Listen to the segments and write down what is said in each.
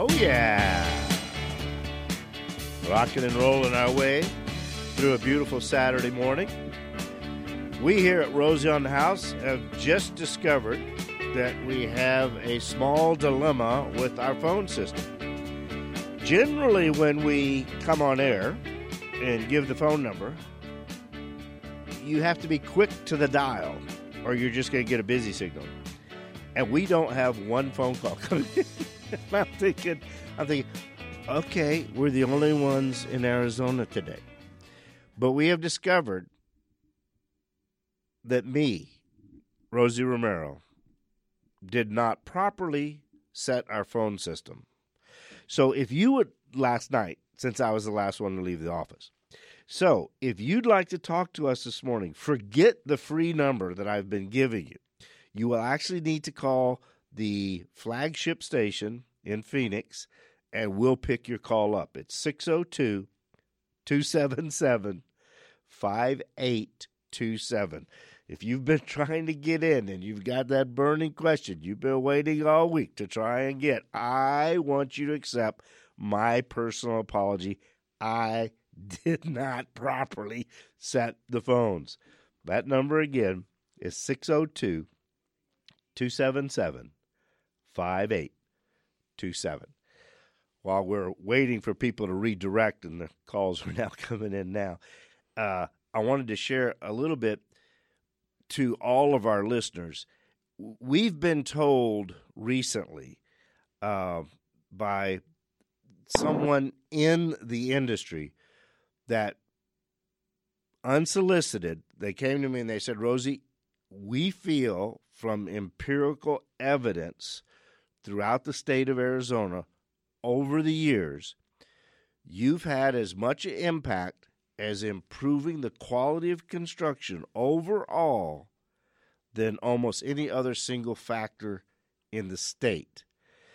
Oh, yeah. Rocking and rolling our way through a beautiful Saturday morning. We here at Rosie on the House have just discovered that we have a small dilemma with our phone system. Generally, when we come on air and give the phone number, you have to be quick to the dial or you're just going to get a busy signal. And we don't have one phone call coming in. I'm thinking, okay, we're the only ones in Arizona today. But we have discovered that me, Rosie Romero, did not properly set our phone system. So if you would, last night, since I was the last one to leave the office, so if you'd like to talk to us this morning, forget the free number that I've been giving you. You will actually need to call the flagship station in Phoenix, and we'll pick your call up. It's 602-277-5827. If you've been trying to get in and you've got that burning question, you've been waiting all week to try and get, I want you to accept my personal apology. I did not properly set the phones. That number again is 602-277-5827. While we're waiting for people to redirect, and the calls are now coming in now, I wanted to share a little bit to all of our listeners. We've been told recently by someone in the industry that unsolicited, they came to me and they said, Rosie, we feel from empirical evidence throughout the state of Arizona over the years, you've had as much impact as improving the quality of construction overall than almost any other single factor in the state.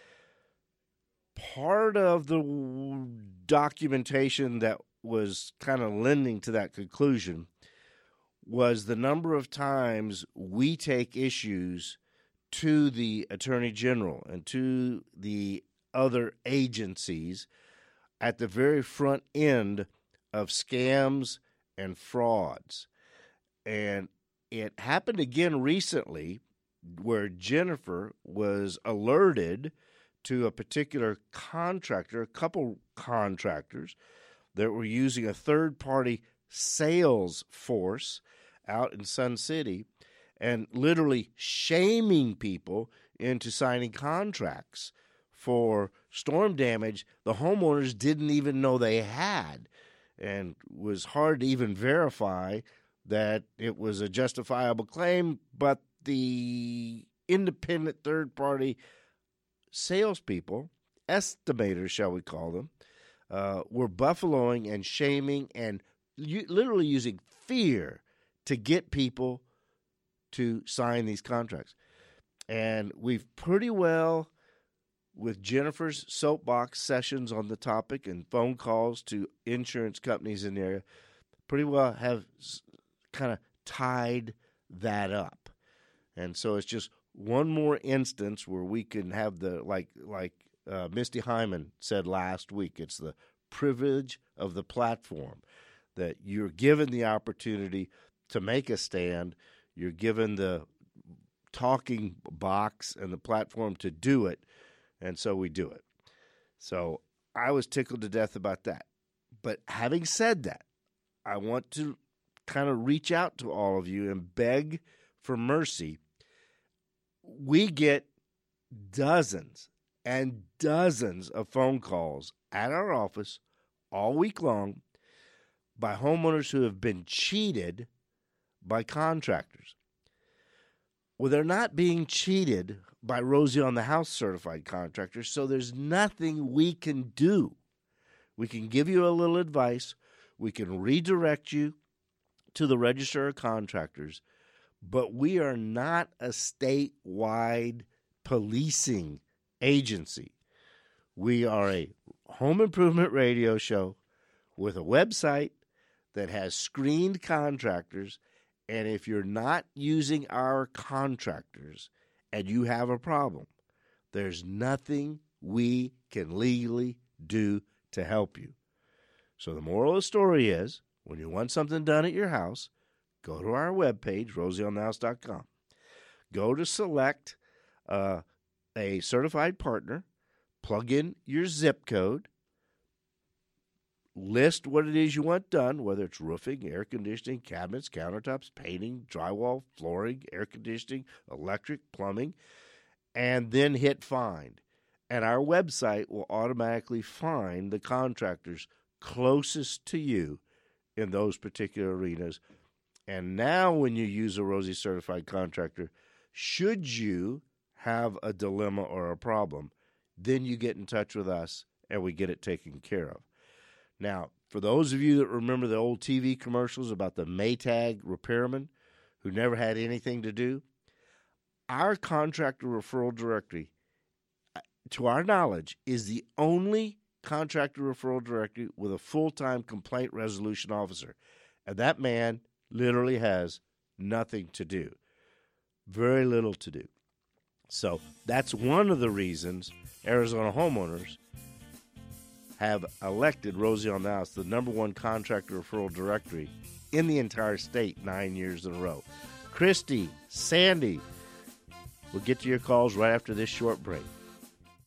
Part of the documentation that was kind of lending to that conclusion was the number of times we take issues to the Attorney General and to the other agencies at the very front end of scams and frauds. And it happened again recently where Jennifer was alerted to a particular contractor, a couple contractors that were using a third-party sales force out in Sun City and literally shaming people into signing contracts for storm damage the homeowners didn't even know they had, and was hard to even verify that it was a justifiable claim, but the independent third-party salespeople, estimators, shall we call them, were buffaloing and shaming and literally using fear to get people to sign these contracts. And we've pretty well, with Jennifer's soapbox sessions on the topic and phone calls to insurance companies in the area, pretty well have kind of tied that up. And so it's just one more instance where we can have the, like Misty Hyman said last week, it's the privilege of the platform, that you're given the opportunity to make a stand, you're given the talking box and the platform to do it, and so we do it. So I was tickled to death about that. But having said that, I want to kind of reach out to all of you and beg for mercy. We get dozens and dozens of phone calls at our office all week long by homeowners who have been cheated by contractors. Well, they're not being cheated by Rosie on the House certified contractors, so there's nothing we can do. We can give you a little advice. We can redirect you to the Register of Contractors, but we are not a statewide policing agency. We are a home improvement radio show with a website that has screened contractors, and if you're not using our contractors and you have a problem, there's nothing we can legally do to help you. So the moral of the story is, when you want something done at your house, go to our webpage, rosieonthehouse.com. Go to select a certified partner, plug in your zip code, list what it is you want done, whether it's roofing, air conditioning, cabinets, countertops, painting, drywall, flooring, air conditioning, electric, plumbing, and then hit find. And our website will automatically find the contractors closest to you in those particular arenas. And now when you use a Rosie certified contractor, should you have a dilemma or a problem, then you get in touch with us and we get it taken care of. Now, for those of you that remember the old TV commercials about the Maytag repairman who never had anything to do, our contractor referral directory, to our knowledge, is the only contractor referral directory with a full-time complaint resolution officer. And that man literally has nothing to do. Very little to do. So that's one of the reasons Arizona homeowners have elected Rosie on the House the number one contractor referral directory in the entire state 9 years in a row. Christy, Sandy, we'll get to your calls right after this short break.